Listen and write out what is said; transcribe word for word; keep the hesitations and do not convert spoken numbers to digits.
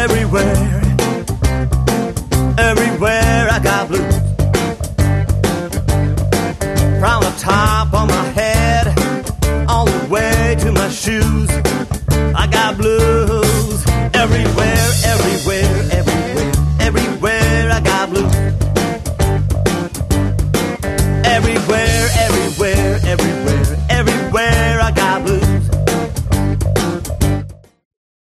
everywhere, everywhere I got blues. From the top of my head